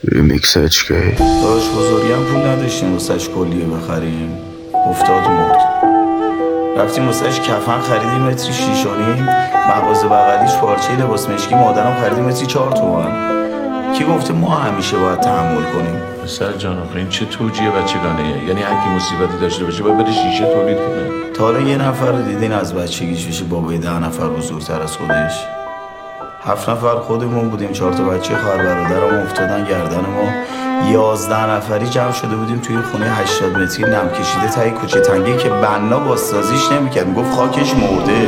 ریمیکس HK. داشت بزرگی هم پول نداشتیم واسش کلیه بخریم، افتاد مرد. رفتیم واسش کفن خریدیم متری 6.5، مغازه بغلیش پارچه لباس مشکی مادرم خریدیم متری 4 تومن. کی گفته ما همیشه باید تحمل کنیم؟ پسر جان آخه این چه توجیه بچگانه؟ یعنی هر کی مصیبتی داشته باشه باید بره شیشه تولید کنه. تا حالا یه نفر رو دیدین از بچگیش بشه بابای 10 نفر بزرگتر از خودش؟ 7 نفر خودمون بودیم، 4 تا بچه خواهر برادرم افتادن گردن ما. 11 نفری جمع شده بودیم توی خونه 80 متری نم کشیده تای کوچه تنگی که بنا بازسازیش نمیکرد، میگفت خاکش مرده.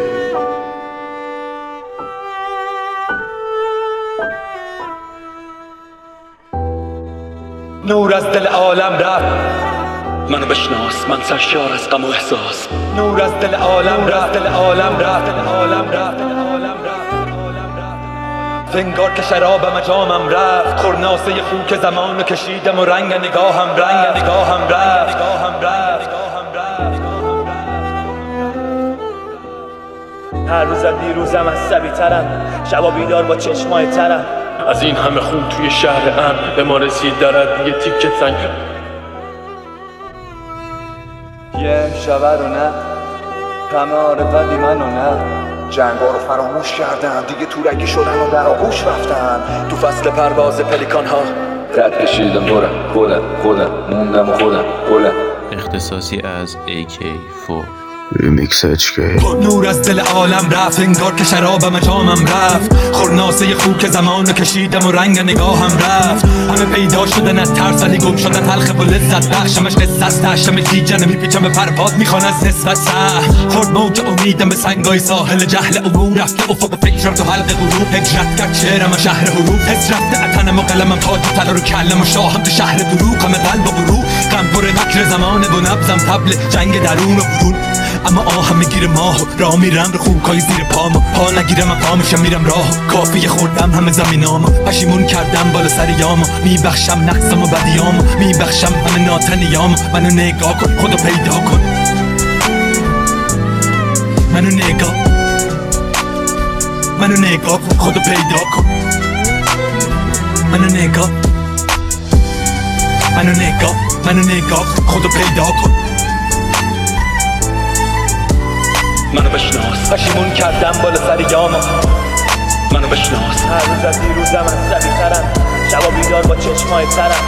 نور از دل عالم رفت، منو بشناس، من سرشار از غم و احساس. نور از دل عالم رفت، دل عالم رفت، دل عالم رفت، دل عالم رفت. زنگار که شرابم جامم رفت، خورناسه خوک زمانو کشیدم و رنگ نگاهم رفت، نگاهم رفت، نگاهم رفت. هر روز از دیروزم عصبی ترم، شبا بیدار با چشمای ترم. از این همه خون توی شهر امن به ما رسید درد یه تیکه سنگ. یه شبه رو نه همه عارفتی منو نه. جنگا رو فراموش کردن دیگه، تورگی شدن و در آغوش رفتن. تو فصل پرواز پلیکان ها رد کشیدم برم خودم موندم و خودم بلند. اختصاصی از AK4. ریمیکس HK. نور از دل عالم رفت، انگار که شرابم جامم رفت. خورناسه خوک زمانو کشیدم و رنگ نگاهم رفت. همه پیدا شدن از ترس ولی گم شدن تلخ و لذت بخشمش قصه است. تشم دیجنه میپیچم به پرپاد میخوان از نسبت سه. خورد موج امیدم به سنگای ساحل جهل عبور رفت. افق فکرم تو حلق غروب هجرت کرد شعرم شهر حروف. حس رفته اتنم و قلمم تاج و طلا رو کلم و شاهم تو شهر دروغ. همه قلب و برو غم پر مکر زمانه و نبضم طبل جنگ درون و برون. اما آهم میگیره ماهو راه میرم رو خوکای زیر پامو. پا نگیرم من پا میشم میرم راهو. کافی خوردم همه زمینامو، پشیمون کردم بالا سر یامو. میبخشم نقصم و بدیامو، میبخشم همه ناتنیامو. منو نگاه کن خودو پیدا کن، منو نگاه کن خودو پیدا کن. منو نگاه خودو پیدا کن. منو بشناس، پشیمون کردم بالا سر یامو. منو بشناس، هر روز از دیروزم عصبی ترم، شبا بیدار با چشمای ترم.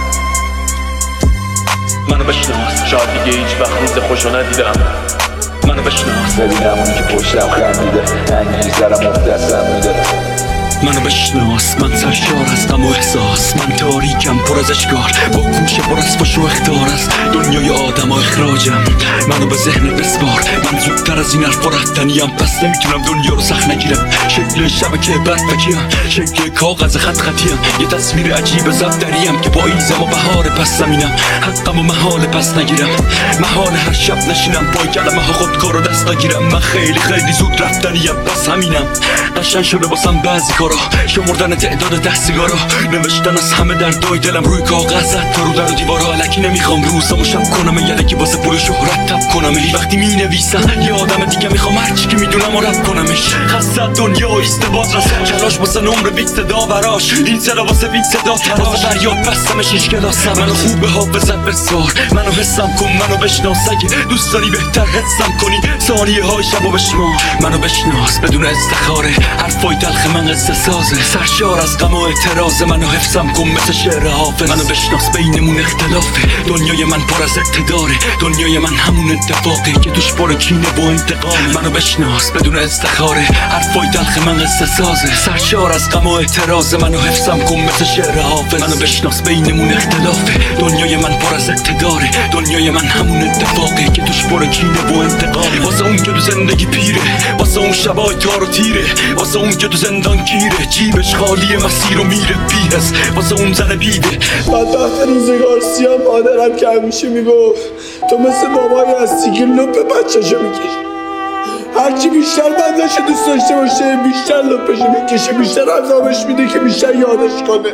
منو بشناس، شاید دیگه هیچ وقت روز خوشو ندیدم. منو بشناس، ببینم اونی که پشتم خندیده، انگیزی سرم دستم میده. منو بشناس، من سرشار از غم و احساس. من تاریکم پر از اشکار، با گوشه پر از فش و اخطار. از دنیای آدم و اخراجم، منو به ذهن بسپار. من زودتر از این حرف رفتنیم، پس نمیتونم دنیا رو سخت نگیرم. شکل شبکه برفکیم، شکل کاغذ خط خطیم. یه تصویر عجیب زبدریم که پاییزم و بهار پس زمینم. حقم و محال پس نگیرم، محال هر شب نشینم پای کلمه ها خودکار و دست نگیرم. من خیلی زود رفتنیم، پس همینم. قشنگ شده باسم بعضی کارا، شمردن تعداد 10 سیگارا، نوشتن از همه دردای دلم روی کاغذ. تا رو در و دیوارا الکی نمیخوام روزامو شب کنم، یلکی واسه پول شهرت تب کنمش. وقتی مینویسم یه آدم دیگه میخوام هرچی که میدونم و رد کنمش. خسته دنیا ایستباد رسا، کلاش واسه نمره بیت صدا براش. این صدا واسه بیت صدا تراز، فریاد بستمش هیچ کلاسم. منو خوب حافظت بسپار، منو حسم کن، منو بشناس. اگه دوست داری بهتر حسم کنی ثانیه های شبو بشمار. منو بشناس بدون استخاره، حرفای تلخ من قصه سازه. سرشار از غم و اعتراض، منو حفظم کن مثل شعر حافظ. منو بشناس بینمون اختلافه، دنیای من پر از اقتداره. دنیای من همون اتفاقه که توش پر کینه و انتقامه. منو بشناس بدون استخاره، حرفای تلخ من قصه سازه. سرشار از غم و اعتراض، منو حفظم کن مثل شعر حافظ. منو بشناس بینمون اختلافه، دنیای من پر از اقتداره. دنیای من همون اتفاقه که توش پر کینه و انتقامه. واسه اون که تو زندگی پیره، واسه اون شبای تار و تیره، واسه اون که تو زندان گیره، جیبش خالی مسیر و میره پیرس. واسه اون زن بیده بدبخت روزگار سیاه مادرم که همیشه میگفت تو مثل بابایی هستی که لپ بچه‌شو میکشی. هرچی بیشتر بندش دوست داشته باشه بیشتر لپشو میکشه، بیشتر عذابش میده که بیشتر یادش کنه.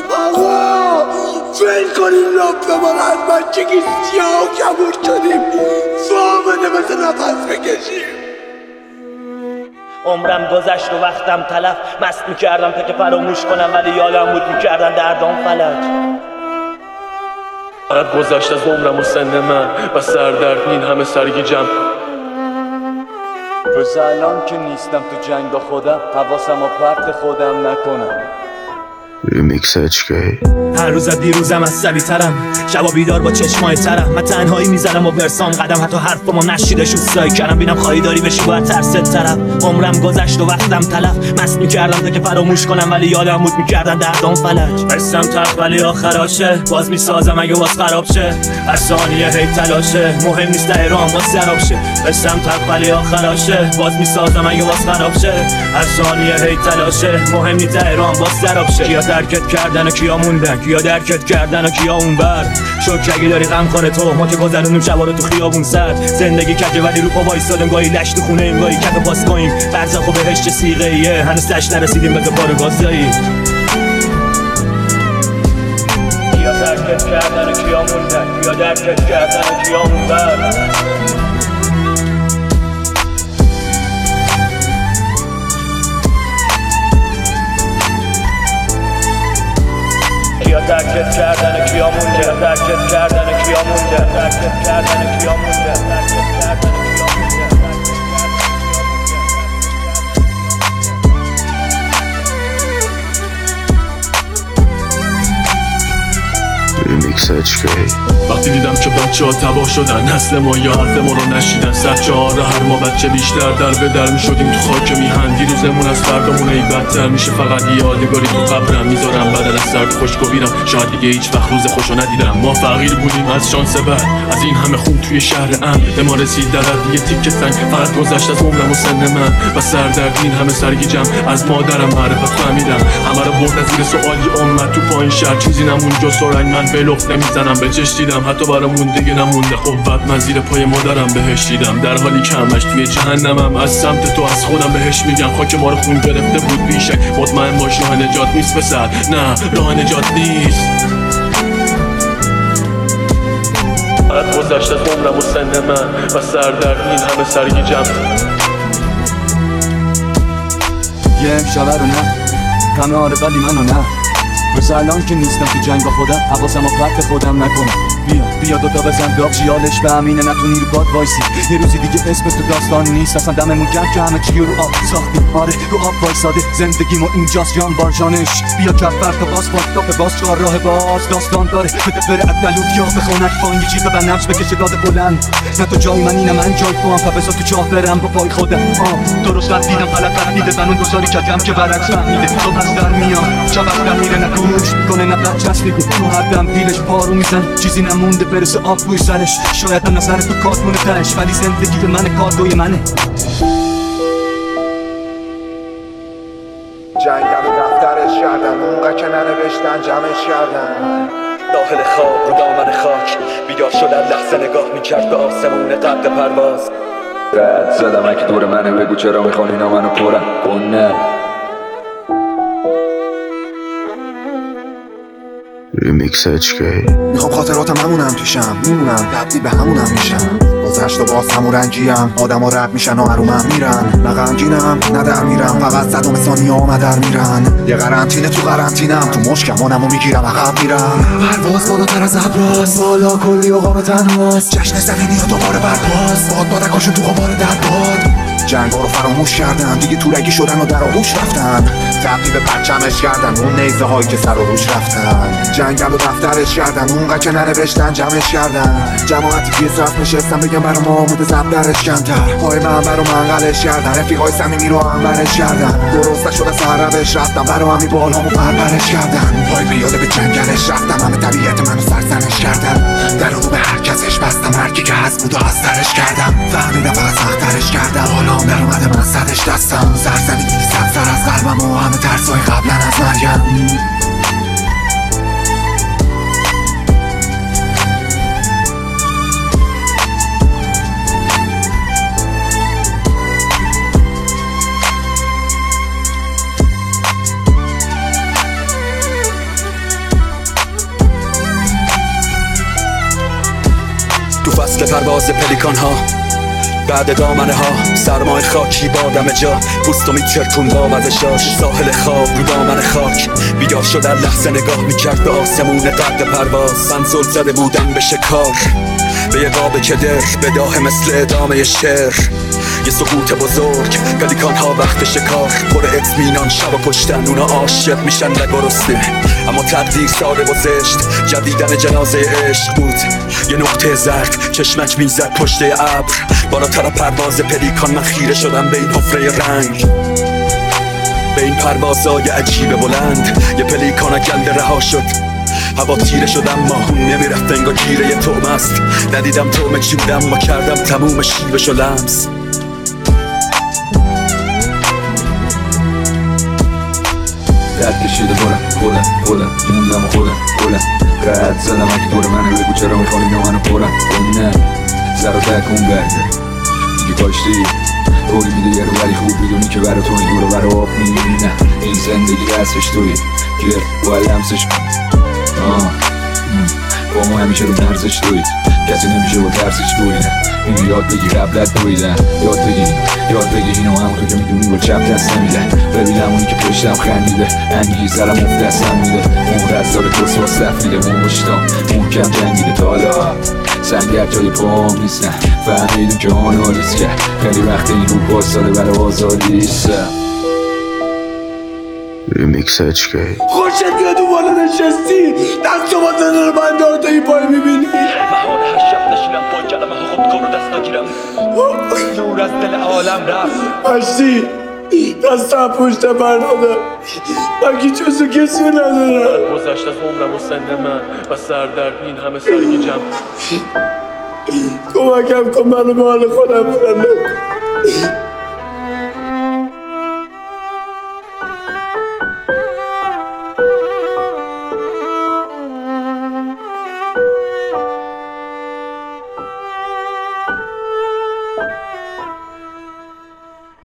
آقا فیل کنیم لپ ما رو، از بچگی سیاه و کبود شدیم، فامنه مثل نفس بکشیم. عمرم گذشت و وقتم تلف، مست میکردم تا که فراموش کنم ولی یادم بود میکردن دردام فلج. فقط گذشت از عمرم و سن من و سردرد این همه سرگیجم. روز الان که نیستم تو جنگ با خودم، حواسم و پرت خودم نکنم. ریمیکس HK. هر روز از دیروزم عصبی ترم، شبا بیدار با چشمای ترم. من تنهایی میزنم و برسام قدم، حتی حرفمو نشیده شد سای کردم. بینم خواهی داری بشی باید ترست طرف. عمرم گذشت و وقتم تلف، مست میکردم تا که فراموش کنم ولی یادم بود میکردن دردام فلج. قسم تلخ ولی آخراشه، باز میسازم اگه باز خراب شه. هر ثانیه هی تلاشه، مهم نیست ایران باز سراب شه. قسم تلخ ولی آخراشه، باز میسازم اگه باز خراب شه. هر ثانیه هی تلاشه، مهم نیست ایران باز سراب شه. درکت کردن و کیا موندن، کیا درکت کردن و کیا اونور. شوک اگه داری غم کنه تو، ما که گذرونیم شبا رو تو خیابون سرد. زندگی کجه ولی رو پا وایسادیم، گاهی لش تو خونه ایم گاهی کف پاس کنیم. برزخ و بهشت سیغه ایه، هنوز لش نرسیدیم بگه بارو گازایی. کیا درکت کردن و کیا موندن، کیا درکت کردن و کیا اونور. کیا درکت کردن و کیا موندن، درکت کردن و کیا موندن، درکت کردن و کیا موندن، درکت کردن و کیا موندن. ریمیکس HK. وقتی دیدم که بچه ها تباه شدن، نسل ما یا حرف ما رو نشیدن. 104 هر ما بچه بیشتر در به در میشدیم تو خاک میهن. دیروزمون از فردامون ای بدتر میشه، فقط یادگاری تو قبرم میذارم. بدل از سرد خشک و ویرم، شاید دیگه هیچ وقت روز خوشو ندیدم. ما فقیر بودیم از شانس بد، از این همه خون توی شهر امن به ما رسید درد یه تیکه سنگ. فقط گذشت از عمرم و سن من و سردرد این همه سرگیجم. از مادرم معرفت فهمیدم، همه رو برد از زیر سوالی امت تو پایین شهر. چیزی نمون جز سرنگ، من به لخت نمیزنم به چش دیدم. حتی برامون دیگه نمونده خب من زیر پای مادرم بهش دیدم. در حالی که همش توی جهنمم، از سمت تو از خودم بهش میگم. خاک ما رو خون گرفته بود بیشک، مطمئن باش راه نجات نیست پسر، نه راه نجات نیست. فقط گذشت از عمرم و سن من و سردرد این همه سرگیجم. یه امشبه رو نه غم آره ولی منو نه. روز الان که نیستم تو جنگ با خودم، حواسم و پرت خودم نکنم. بیا دوتا بزن داغ جیالش به همینه، نتونی رو باد وایسی. یه روزی دیگه اسم تو داستان نیست، اصلا دممون گرم که همه چی رو آب ساختیم. آره رو آب وایساده زندگیمو اینجاست جان بارجانش. بیا کفر تا باز پاک باز چهار راه باز داستان داره. بده بره عدلوت یا بخونک با یه چیز به نفس بکشه داد بلند. نه تو جای من اینه من جای تو هم، فبسا تو چاه برم با پای خودم. درست رد دیدم غلط فهمیده، من اون دو سالی کردم که برعکس فهمیده. تو پس در میام شب از در میره، نه گوش میکنه نه بد چسبیده. تو هر دم دیلش پارو میزن، چیزی نمونده برسه آب روی سرش. شاید هم نظر تو کارتونه تهش، ولی زندگی به من کارگوی منه. جنگل و دفترش کردن، اونقدر که ننوشتن جمعش کردن. داخل خواب رو دامن خاک بیدار شدن، لحظه نگاه میکرد به آسمون قد پرواز. رد زدم اگه دور منه، بگو چرا میخوان اینا منو پرن کنن. ریمیکس HK. میخوام خاطراتم همونم پیشم، میمونم تبدیل به همونم میشم. گذشت و باز همون رنجیم، آدم ها رد میشن و ارومم میرن. نه غمگینم نه در میرم، فقط صدام ثانیه ها مدر میرن. یه قرنطینه تو قرنطینم، تو مشکمانم و میگیرم عقب میرم. پرواز بالاتر از ابراز، بالا کلی اوقام تنهاست. جشن زمینی ها دوباره برپاس، باد بادکاشون تو غبار در باد. جنگا رو فراموش کردن، دیگه تورگی شدن و در آغوش رفتن. تبدیل به پرچمش کردن اون نیزه هایی که سر و روش رفتن. جنگل و دفترش کردن، اونقدر که ننوشتن جمعش کردن. جماعتی که صف نشستن بگم برا ما آموده زب درش کمتر. پای من برا منقلش کردن، رفیقای صمیمی رو انورش کردن. درست نشده سر روش رفتم، برا همی بال همو پرپرش کردن. پای پیاده به جنگلش رفتم، همه طبیعت منو سرزنش کردن. در رو به هر کسش بستم، هرکی که هست بود و از درش کردم. فهمیدم فقط سخترش کردم، حالا در اومده من صدش دستم. سرزمینی سبزتر از قلبم و همه ترسای قبلا از مرگم. تو فصل پرواز پلیکان ها بعد دامنه ها سرمای خاکی بادم جا پوستو میترکون با مزشاش ساحل خواب رو دامن خاک بیدار شدن لحظه نگاه میکرد به آسمون قد پرواز من زل زده بودم به شکار به یه قاب کدر بداه مثل ادامه شعر یه سقوط بزرگ پلیکان ها وقت شکار پر اطمینان شب و کشتن اونا عاشق میشن نگرسته اما تقدیر ساده و زشت جدیدن جنازه عشق بود یه نقطه زرد چشمک میزد پشت ابر بالاتر پرواز پلیکان من خیره شدم به این حفره رنگ به این پروازای عجیب بلند یه پلیکان گنده رها شد هوا تیره شدم ماهون نمیرفت انگار گیره یه توم است ندیدم تومه چی بودم ما کردم تموم شیبش و لمس رد کشیده خودم موندم خودم رد زدم اگه دور منه بگو چرا میخوانی منو پرم نه زر و تکون برده دیگه کاشتی روی میده یه رو ولی خوب میدونی که برا تو این دور و برا آب میدونی نه این زندگی دستش توی گیر باید لمسش با ما همیشه رو مرزش توید کسی نمیشه با ترسش بویدن این یاد بگی قبلت بویدن یاد بگی اینو همونطور که میدونی با چپ دست نمیدن ببینم اونی که پشتم خندیده انگیز زرم افت دستم میده اون رزدار کسواس تفریده اون مشتام اون کم جنگیده تا حالا سنگر جای پام نیستن فهمیدون که آنالیز کرد خیلی وقت این رو باستاده برای آزادیستم ریمیکس HK خوشت میاد اون بالا نشستی دست با زنه رو من دار تا این پای میبینی محال هر شب نشینم پای کلمه ها خود کن رو دست نگیرم نور از دل عالم رفت هشتی دستم پشت برنامه من که جزو کسی ندارم گذشت از عمرم و سن من و سردرد این همه سرگیجم کمکم کن منو به حال خودم برم